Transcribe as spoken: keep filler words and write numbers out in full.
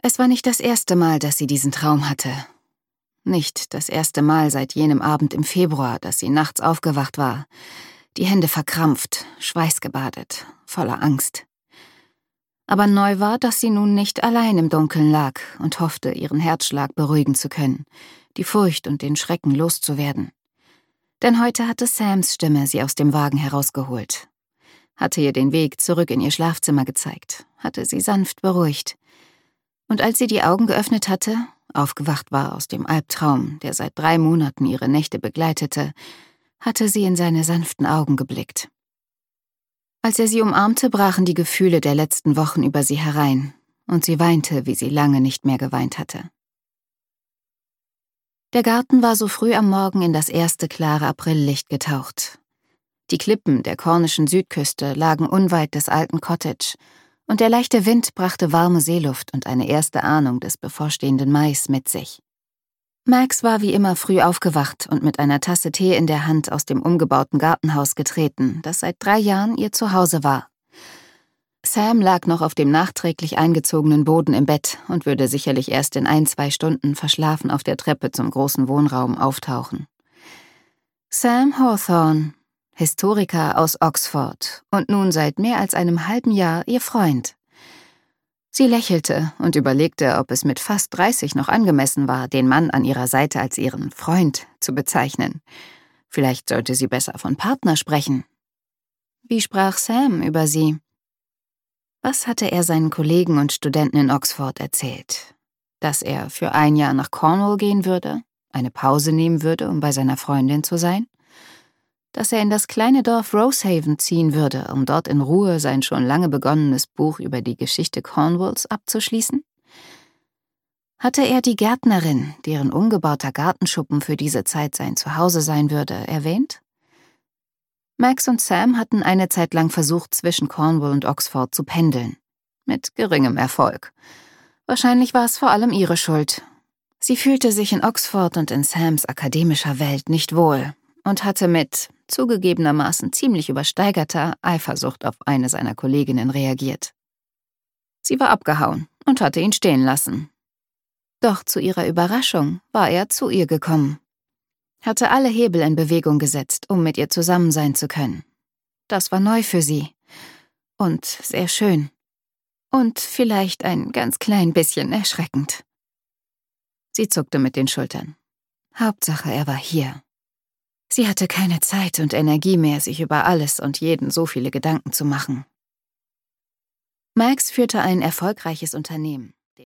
Es war nicht das erste Mal, dass sie diesen Traum hatte. Nicht das erste Mal seit jenem Abend im Februar, dass sie nachts aufgewacht war, die Hände verkrampft, schweißgebadet, voller Angst. Aber neu war, dass sie nun nicht allein im Dunkeln lag und hoffte, ihren Herzschlag beruhigen zu können, die Furcht und den Schrecken loszuwerden. Denn heute hatte Sams Stimme sie aus dem Wagen herausgeholt, hatte ihr den Weg zurück in ihr Schlafzimmer gezeigt, hatte sie sanft beruhigt. Und als sie die Augen geöffnet hatte, aufgewacht war aus dem Albtraum, der seit drei Monaten ihre Nächte begleitete, hatte sie in seine sanften Augen geblickt. Als er sie umarmte, brachen die Gefühle der letzten Wochen über sie herein, und sie weinte, wie sie lange nicht mehr geweint hatte. Der Garten war so früh am Morgen in das erste klare Aprillicht getaucht. Die Klippen der kornischen Südküste lagen unweit des alten Cottage, und der leichte Wind brachte warme Seeluft und eine erste Ahnung des bevorstehenden Mais mit sich. Max war wie immer früh aufgewacht und mit einer Tasse Tee in der Hand aus dem umgebauten Gartenhaus getreten, das seit drei Jahren ihr Zuhause war. Sam lag noch auf dem nachträglich eingezogenen Boden im Bett und würde sicherlich erst in ein, zwei Stunden verschlafen auf der Treppe zum großen Wohnraum auftauchen. Sam Hawthorne, Historiker aus Oxford und nun seit mehr als einem halben Jahr ihr Freund. Sie lächelte und überlegte, ob es mit fast dreißig noch angemessen war, den Mann an ihrer Seite als ihren Freund zu bezeichnen. Vielleicht sollte sie besser von Partner sprechen. Wie sprach Sam über sie? Was hatte er seinen Kollegen und Studenten in Oxford erzählt? Dass er für ein Jahr nach Cornwall gehen würde, eine Pause nehmen würde, um bei seiner Freundin zu sein? Dass er in das kleine Dorf Rosehaven ziehen würde, um dort in Ruhe sein schon lange begonnenes Buch über die Geschichte Cornwalls abzuschließen? Hatte er die Gärtnerin, deren umgebauter Gartenschuppen für diese Zeit sein Zuhause sein würde, erwähnt? Max und Sam hatten eine Zeit lang versucht, zwischen Cornwall und Oxford zu pendeln. Mit geringem Erfolg. Wahrscheinlich war es vor allem ihre Schuld. Sie fühlte sich in Oxford und in Sams akademischer Welt nicht wohl und hatte mit zugegebenermaßen ziemlich übersteigerter Eifersucht auf eine seiner Kolleginnen reagiert. Sie war abgehauen und hatte ihn stehen lassen. Doch zu ihrer Überraschung war er zu ihr gekommen, hatte alle Hebel in Bewegung gesetzt, um mit ihr zusammen sein zu können. Das war neu für sie und sehr schön und vielleicht ein ganz klein bisschen erschreckend. Sie zuckte mit den Schultern. Hauptsache, er war hier. Sie hatte keine Zeit und Energie mehr, sich über alles und jeden so viele Gedanken zu machen. Max führte ein erfolgreiches Unternehmen.